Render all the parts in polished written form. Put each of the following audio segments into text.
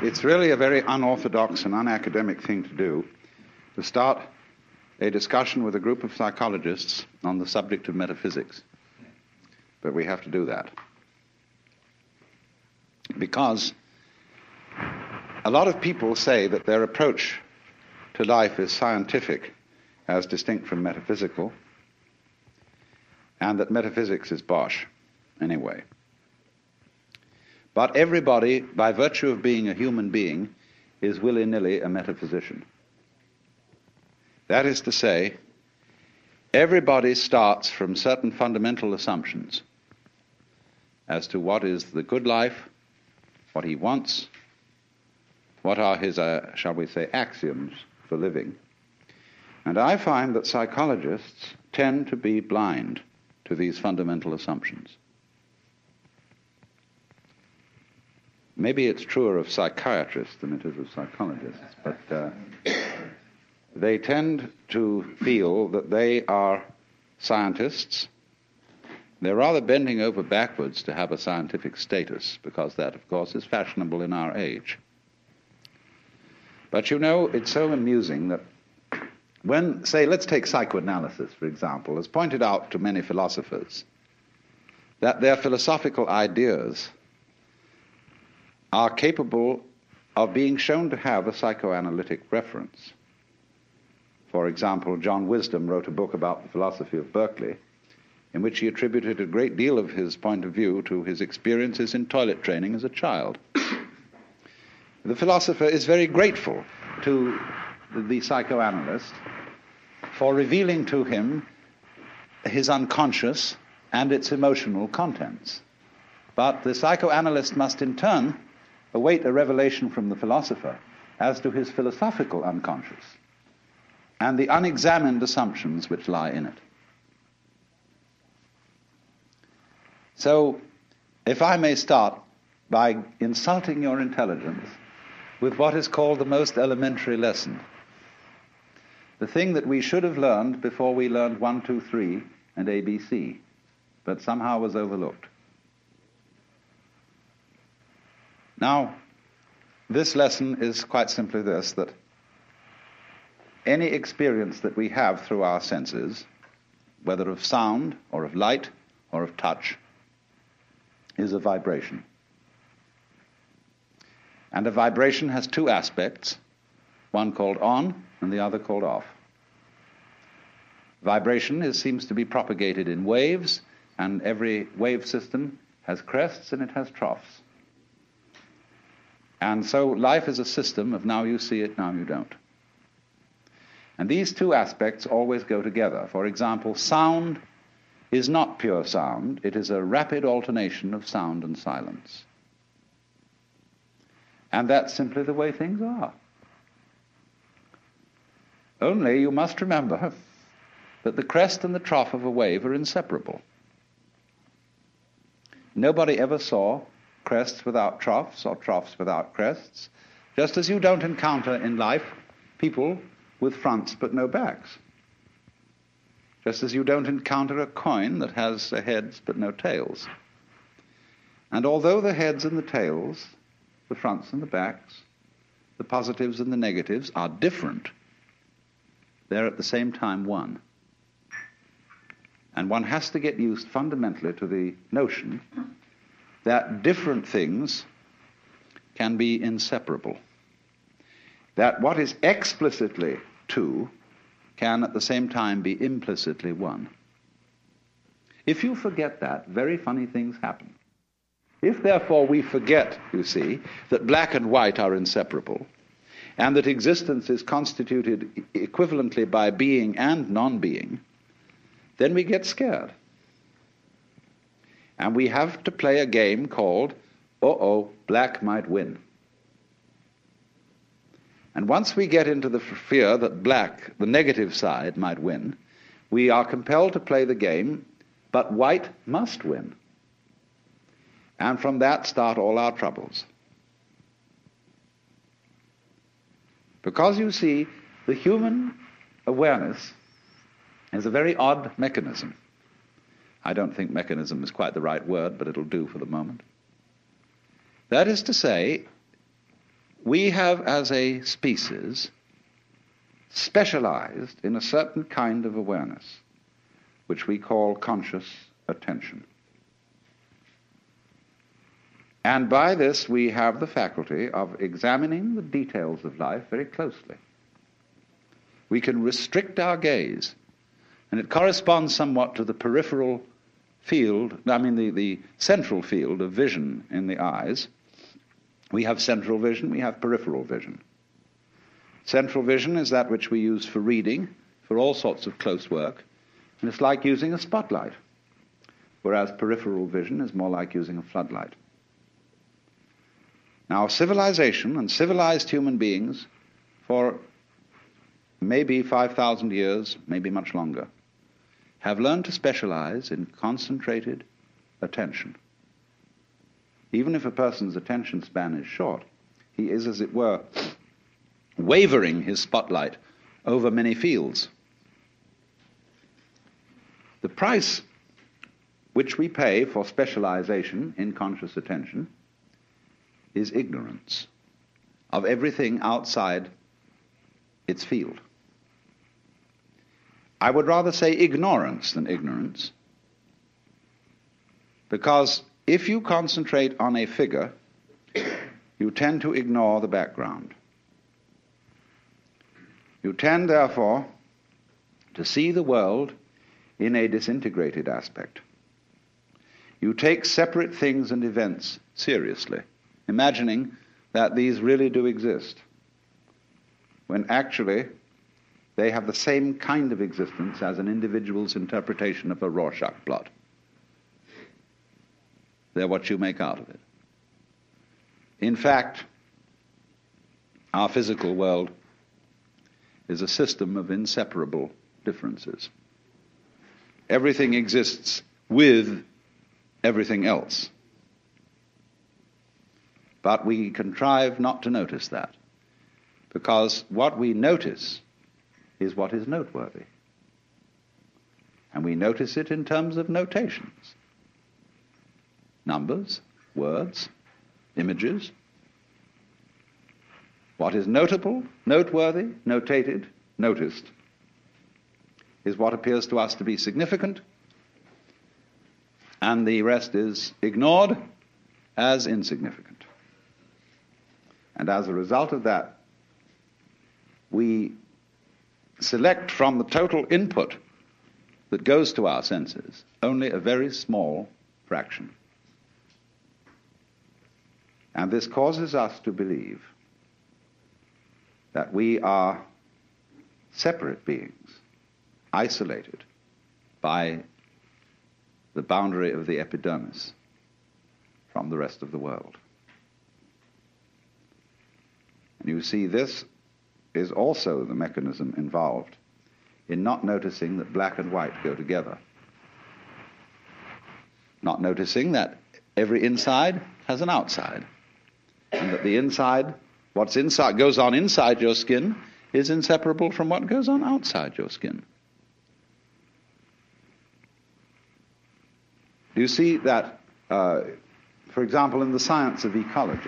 It's really a very unorthodox and unacademic thing to do, to start a discussion with a group of psychologists on the subject of metaphysics. But we have to do that. Because a lot of people say that their approach to life is scientific as distinct from metaphysical, and that metaphysics is bosh anyway. But everybody, by virtue of being a human being, is willy-nilly a metaphysician. That is to say, everybody starts from certain fundamental assumptions as to what is the good life, what he wants, what are his, shall we say, axioms for living. And I find that psychologists tend to be blind to these fundamental assumptions. Maybe it's truer of psychiatrists than it is of psychologists, but they tend to feel that they are scientists. They're rather bending over backwards to have a scientific status, because that, of course, is fashionable in our age. But you know, it's so amusing that when, say, let's take psychoanalysis, for example, as pointed out to many philosophers, that their philosophical ideas are capable of being shown to have a psychoanalytic reference. For example, John Wisdom wrote a book about the philosophy of Berkeley, in which he attributed a great deal of his point of view to his experiences in toilet training as a child. The philosopher is very grateful to the psychoanalyst for revealing to him his unconscious and its emotional contents. But the psychoanalyst must in turn await a revelation from the philosopher as to his philosophical unconscious and the unexamined assumptions which lie in it. So, if I may start by insulting your intelligence with what is called the most elementary lesson, the thing that we should have learned before we learned 1, 2, 3 and ABC, but somehow was overlooked. Now, this lesson is quite simply this, that any experience that we have through our senses, whether of sound or of light or of touch, is a vibration. And a vibration has two aspects, one called on and the other called off. Vibration seems to be propagated in waves, and every wave system has crests and it has troughs. And so life is a system of now you see it, now you don't. And these two aspects always go together. For example, sound is not pure sound. It is a rapid alternation of sound and silence. And that's simply the way things are. Only you must remember that the crest and the trough of a wave are inseparable. Nobody ever saw crests without troughs or troughs without crests, just as you don't encounter in life people with fronts but no backs. Just as you don't encounter a coin that has heads but no tails. And although the heads and the tails, the fronts and the backs, the positives and the negatives are different, they're at the same time one. And one has to get used fundamentally to the notion that different things can be inseparable. That what is explicitly two can at the same time be implicitly one. If you forget that, very funny things happen. If therefore we forget, you see, that black and white are inseparable, and that existence is constituted equivalently by being and non-being, then we get scared. And we have to play a game called, black might win. And once we get into the fear that black, the negative side, might win, we are compelled to play the game, but white must win. And from that start all our troubles. Because you see, the human awareness is a very odd mechanism. I don't think mechanism is quite the right word, but it'll do for the moment. That is to say, we have, as a species, specialized in a certain kind of awareness, which we call conscious attention. And by this, we have the faculty of examining the details of life very closely. We can restrict our gaze, and it corresponds somewhat to the peripheral field, the central field of vision in the eyes. We have central vision, we have peripheral vision. Central vision is that which we use for reading, for all sorts of close work, and it's like using a spotlight, whereas peripheral vision is more like using a floodlight. Now, civilization and civilized human beings for maybe 5,000 years, maybe much longer, have learned to specialize in concentrated attention. Even if a person's attention span is short, he is, as it were, wavering his spotlight over many fields. The price which we pay for specialization in conscious attention is ignorance of everything outside its field. I would rather say ignorance than ignorance, because if you concentrate on a figure, you tend to ignore the background. You tend, therefore, to see the world in a disintegrated aspect. You take separate things and events seriously, imagining that these really do exist, when actually they have the same kind of existence as an individual's interpretation of a Rorschach blot. They're what you make out of it. In fact, our physical world is a system of inseparable differences. Everything exists with everything else. But we contrive not to notice that, because what we notice is what is noteworthy. And we notice it in terms of notations. Numbers, words, images. What is notable, noteworthy, notated, noticed, is what appears to us to be significant, and the rest is ignored as insignificant. And as a result of that, we select from the total input that goes to our senses only a very small fraction. And this causes us to believe that we are separate beings, isolated by the boundary of the epidermis from the rest of the world. And you see, this is also the mechanism involved in not noticing that black and white go together. Not noticing that every inside has an outside, and that the inside, what's inside, goes on inside your skin, is inseparable from what goes on outside your skin. Do you see that, for example, in the science of ecology,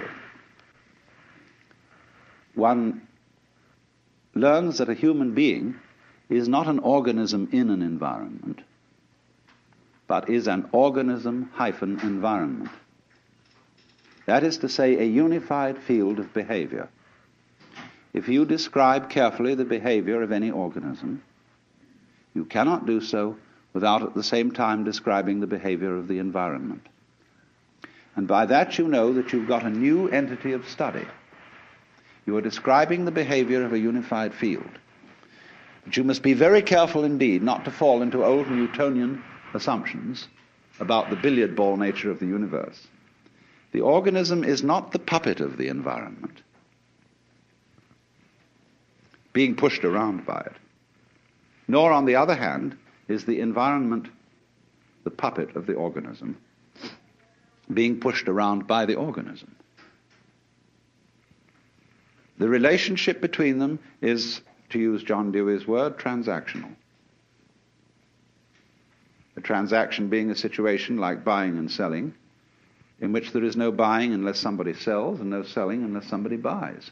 one learns that a human being is not an organism in an environment, but is an organism-environment. That is to say, a unified field of behavior. If you describe carefully the behavior of any organism, you cannot do so without at the same time describing the behavior of the environment. And by that you know that you've got a new entity of study. You are describing the behavior of a unified field. But you must be very careful indeed not to fall into old Newtonian assumptions about the billiard ball nature of the universe. The organism is not the puppet of the environment, being pushed around by it. Nor, on the other hand, is the environment the puppet of the organism, being pushed around by the organism. The relationship between them is, to use John Dewey's word, transactional. A transaction being a situation like buying and selling, in which there is no buying unless somebody sells and no selling unless somebody buys.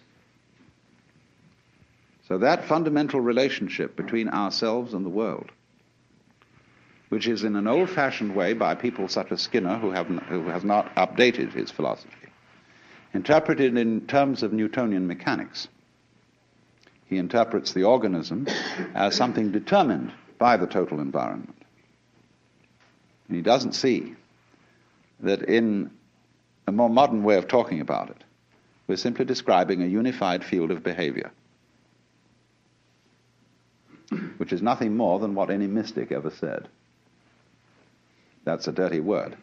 So that fundamental relationship between ourselves and the world, which is in an old-fashioned way by people such as Skinner, who has not updated his philosophy, interpreted in terms of Newtonian mechanics. He interprets the organism as something determined by the total environment. And he doesn't see that in a more modern way of talking about it, we're simply describing a unified field of behavior, which is nothing more than what any mystic ever said. That's a dirty word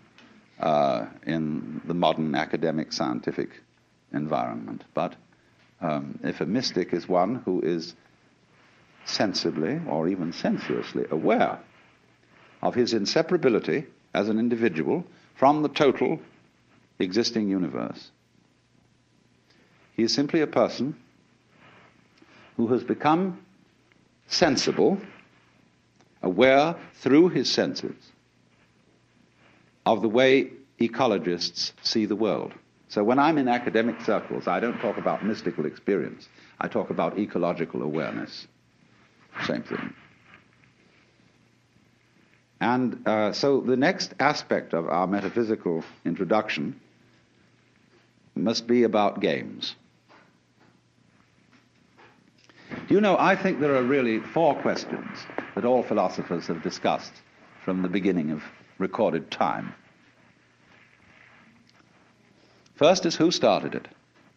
in the modern academic scientific environment. But if a mystic is one who is sensibly or even sensuously aware of his inseparability as an individual from the total existing universe, he is simply a person who has become sensible, aware through his senses of the way ecologists see the world. So when I'm in academic circles, I don't talk about mystical experience. I talk about ecological awareness. Same thing. And so the next aspect of our metaphysical introduction must be about games. You know, I think there are really 4 questions that all philosophers have discussed from the beginning of recorded time. First is, who started it?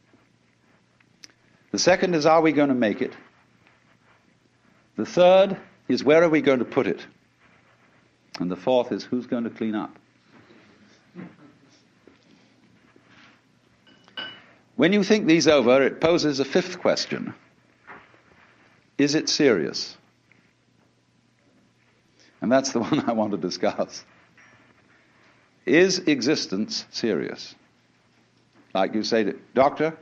The second is, are we going to make it? The third is, where are we going to put it? And the fourth is, who's going to clean up? When you think these over, it poses a 5th question. Is it serious? And that's the one I want to discuss. Is existence serious? Like you say to doctor,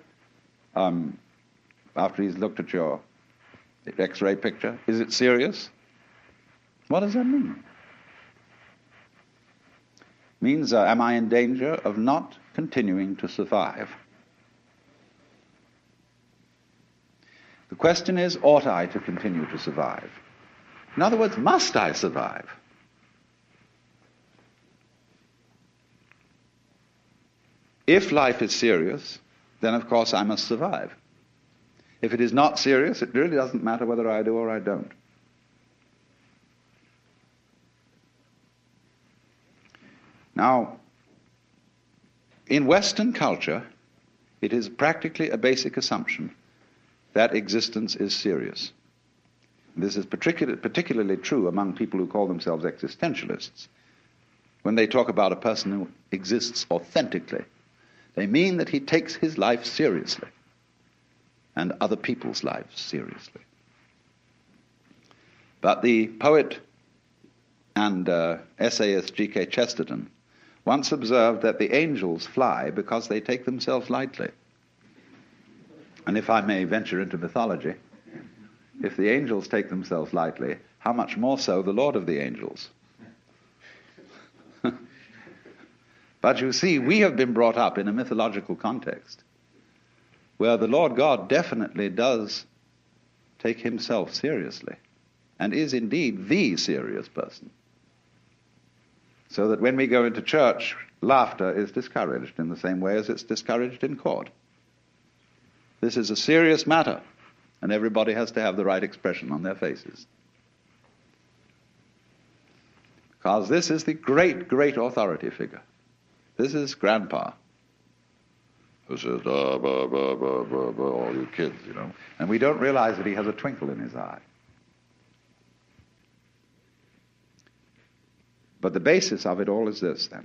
after he's looked at your X-ray picture, is it serious? What does that mean? It means, am I in danger of not continuing to survive? The question is, ought I to continue to survive? In other words, must I survive? If life is serious, then of course I must survive. If it is not serious, it really doesn't matter whether I do or I don't. Now, in Western culture, it is practically a basic assumption that existence is serious. This is particularly true among people who call themselves existentialists. When they talk about a person who exists authentically, they mean that he takes his life seriously and other people's lives seriously. But the poet and essayist G.K. Chesterton once observed that the angels fly because they take themselves lightly. And if I may venture into mythology, if the angels take themselves lightly, how much more so the Lord of the angels? But you see, we have been brought up in a mythological context where the Lord God definitely does take himself seriously and is indeed the serious person. So that when we go into church, laughter is discouraged in the same way as it's discouraged in court. This is a serious matter, and everybody has to have the right expression on their faces. Because this is the great, great authority figure. This is Grandpa, who says, all you kids, you know. And we don't realize that he has a twinkle in his eye. But the basis of it all is this, then.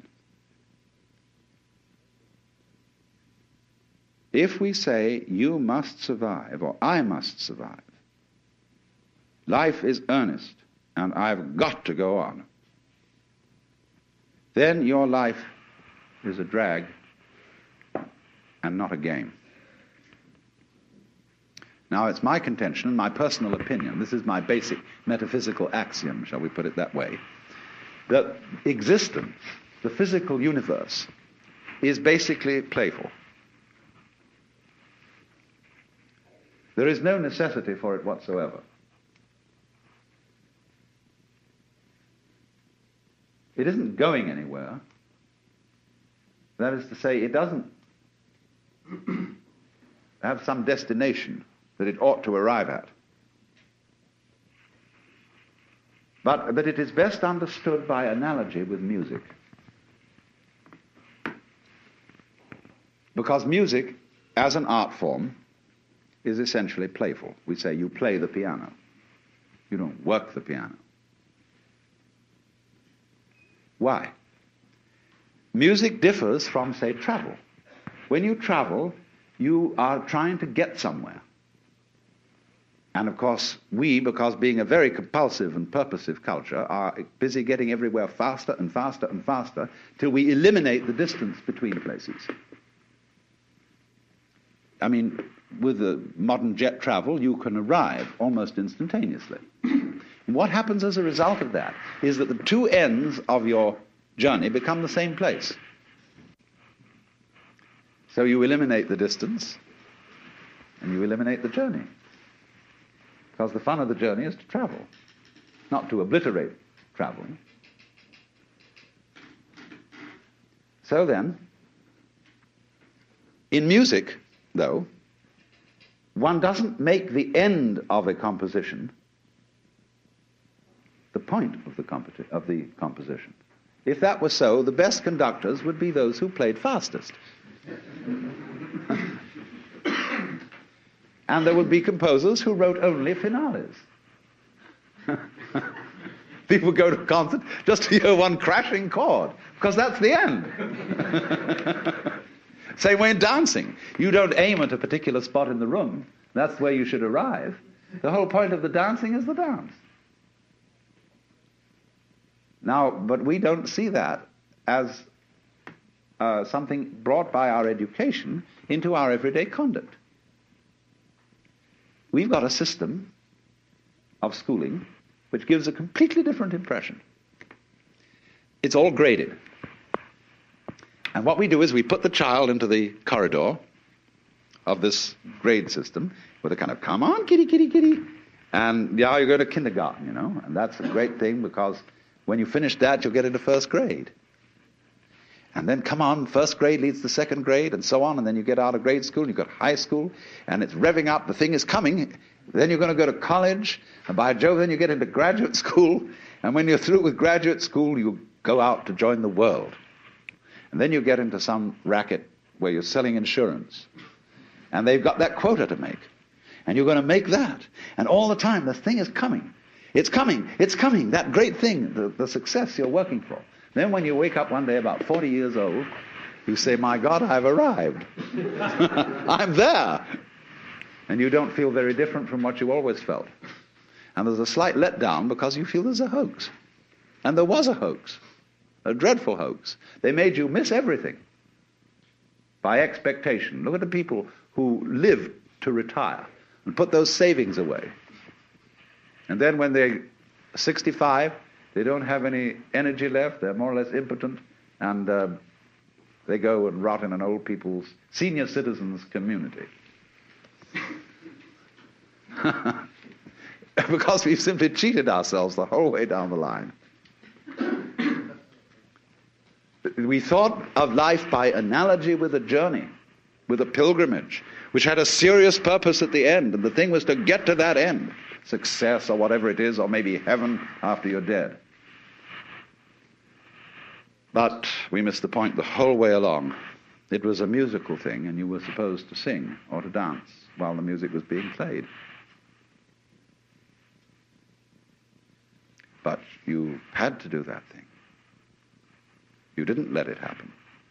If we say, you must survive, or I must survive, life is earnest, and I've got to go on, then your life is a drag and not a game. Now, it's my contention, my personal opinion, this is my basic metaphysical axiom, shall we put it that way, that existence, the physical universe, is basically playful. There is no necessity for it whatsoever. It isn't going anywhere. That is to say, it doesn't have some destination that it ought to arrive at. But that it is best understood by analogy with music. Because music, as an art form, is essentially playful. We say you play the piano. You don't work the piano. Why? Music differs from, say, travel. When you travel, you are trying to get somewhere. And of course, we, because being a very compulsive and purposive culture, are busy getting everywhere faster and faster and faster till we eliminate the distance between places. I mean, with the modern jet travel, you can arrive almost instantaneously. And what happens as a result of that is that the two ends of your journey become the same place. So you eliminate the distance and you eliminate the journey. Because the fun of the journey is to travel, not to obliterate traveling. So then, in music, though, one doesn't make the end of a composition the point of the composition. If that were so, the best conductors would be those who played fastest. And there would be composers who wrote only finales. People go to a concert just to hear one crashing chord, because that's the end. Same way in dancing. You don't aim at a particular spot in the room. That's where you should arrive. The whole point of the dancing is the dance. Now, but we don't see that as something brought by our education into our everyday conduct. We've got a system of schooling which gives a completely different impression. It's all graded. And what we do is we put the child into the corridor of this grade system with a kind of, come on, kitty, kitty, kitty. And yeah, you go to kindergarten, you know, and that's a great thing because when you finish that, you'll get into first grade. And then, come on, first grade leads to second grade, and so on, and then you get out of grade school, and you've got high school, and it's revving up, the thing is coming, then you're going to go to college, and by Jove, then you get into graduate school, and when you're through with graduate school, you go out to join the world. And then you get into some racket where you're selling insurance, and they've got that quota to make, and you're going to make that, and all the time, the thing is coming. It's coming, that great thing, the success you're working for. Then when you wake up one day about 40 years old, you say, my God, I've arrived. I'm there. And you don't feel very different from what you always felt. And there's a slight letdown because you feel there's a hoax. And there was a hoax, a dreadful hoax. They made you miss everything by expectation. Look at the people who live to retire and put those savings away. And then when they're 65, they don't have any energy left, they're more or less impotent, and they go and rot in an old people's, senior citizens community. Because we've simply cheated ourselves the whole way down the line. We thought of life by analogy with a journey, with a pilgrimage, which had a serious purpose at the end, and the thing was to get to that end, success or whatever it is, or maybe heaven after you're dead. But we missed the point the whole way along. It was a musical thing, and you were supposed to sing or to dance while the music was being played. But you had to do that thing. You didn't let it happen.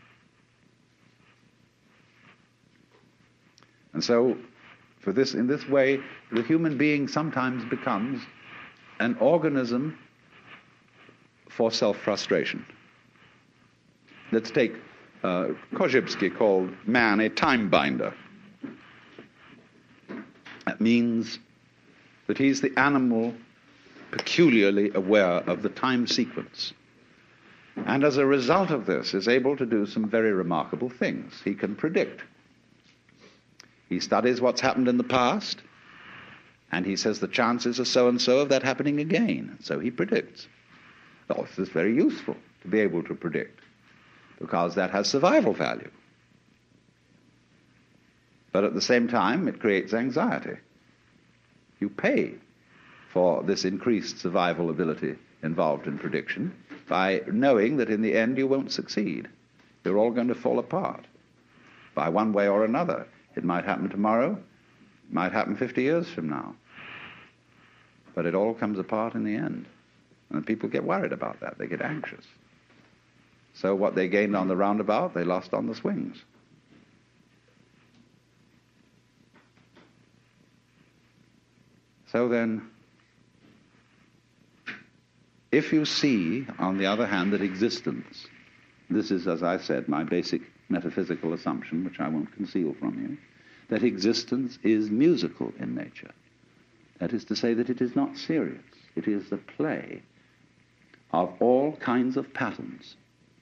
And so, in this way, the human being sometimes becomes an organism for self-frustration. Let's take Korzybski called man a time binder. That means that he's the animal peculiarly aware of the time sequence. And as a result of this, is able to do some very remarkable things. He can predict. He studies what's happened in the past, and he says the chances are so-and-so of that happening again. So he predicts. Well, this is very useful to be able to predict, because that has survival value. But at the same time, it creates anxiety. You pay for this increased survival ability involved in prediction by knowing that in the end you won't succeed. You're all going to fall apart by one way or another. It might happen tomorrow, it might happen 50 years from now. But it all comes apart in the end. And people get worried about that. They get anxious. So what they gained on the roundabout, they lost on the swings. So then, if you see, on the other hand, that existence, this is, as I said, my basic metaphysical assumption, which I won't conceal from you, that existence is musical in nature. That is to say that it is not serious. It is the play of all kinds of patterns.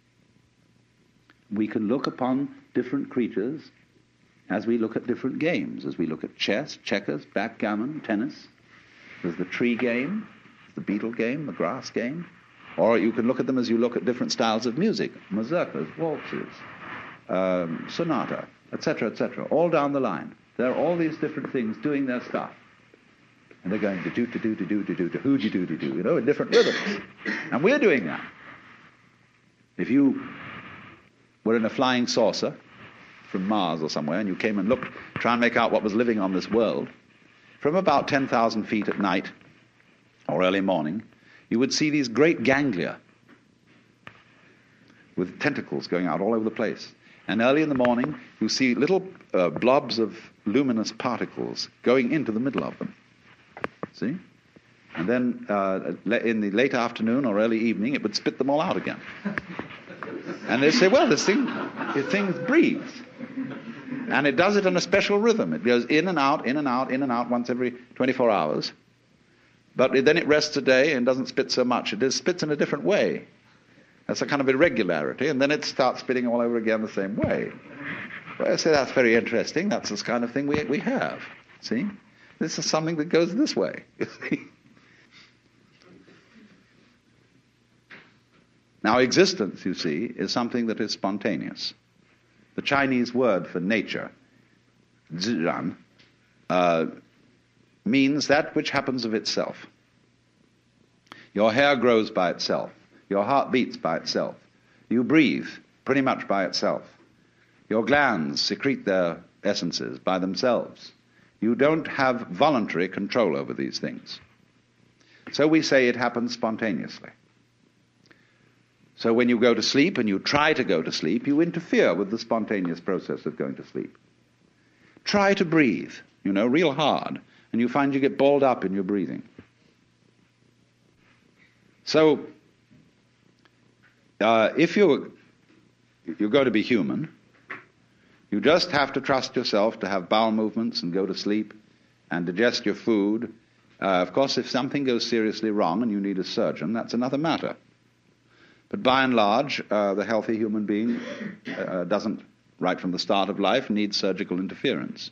We can look upon different creatures as we look at different games, as we look at chess, checkers, backgammon, tennis. There's the tree game, the beetle game, the grass game. Or you can look at them as you look at different styles of music, mazurkas, waltzes, sonata, etc., all down the line. There are all these different things doing their stuff. And they're going to-do-to-do-to-do-to-do-to-hoo-de-do-de-do, in different rhythms. And we're doing that. If you were in a flying saucer from Mars or somewhere, and you came and looked, try and make out what was living on this world, from about 10,000 feet at night or early morning, you would see these great ganglia with tentacles going out all over the place. And early in the morning, you see little blobs of luminous particles going into the middle of them. See? And then in the late afternoon or early evening, it would spit them all out again. And they'd say, well, this thing breathes. And it does it in a special rhythm. It goes in and out, in and out, in and out once every 24 hours. But then it rests a day and doesn't spit so much. It spits in a different way. That's a kind of irregularity. And then it starts spitting all over again the same way. Well, I say that's very interesting. That's this kind of thing we have. See? This is something that goes this way. You see? Now, existence, you see, is something that is spontaneous. The Chinese word for nature, zhiran, means that which happens of itself. Your hair grows by itself. Your heart beats by itself. You breathe pretty much by itself. Your glands secrete their essences by themselves. You don't have voluntary control over these things. So we say it happens spontaneously. So when you go to sleep and you try to go to sleep, you interfere with the spontaneous process of going to sleep. Try to breathe, real hard, and you find you get balled up in your breathing. So if you're going to be human, you just have to trust yourself to have bowel movements and go to sleep and digest your food. Of course, if something goes seriously wrong and you need a surgeon, that's another matter. But by and large, the healthy human being doesn't, right from the start of life, need surgical interference.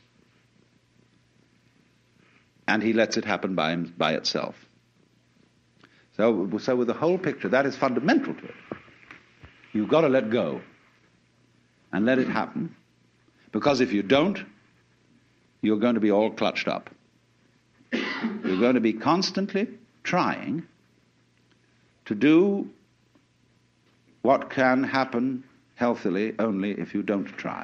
And he lets it happen by itself. So with the whole picture, that is fundamental to it. You've got to let go and let it happen. Because if you don't, you're going to be all clutched up. You're going to be constantly trying to do what can happen healthily only if you don't try.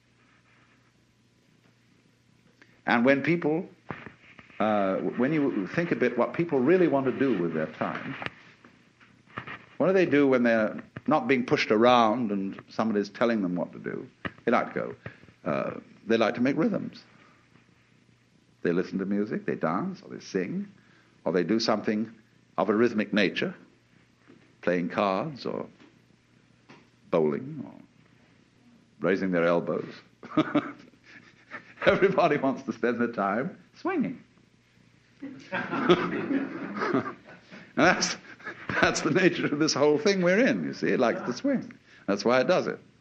And when people, when you think a bit what people really want to do with their time, what do they do when they're not being pushed around and somebody's telling them what to do? They like to go. They like to make rhythms. They listen to music, they dance, or they sing, or they do something of a rhythmic nature, playing cards, or bowling, or raising their elbows. Everybody wants to spend their time swinging. And That's the nature of this whole thing we're in, you see. It likes to swing. That's why it does it.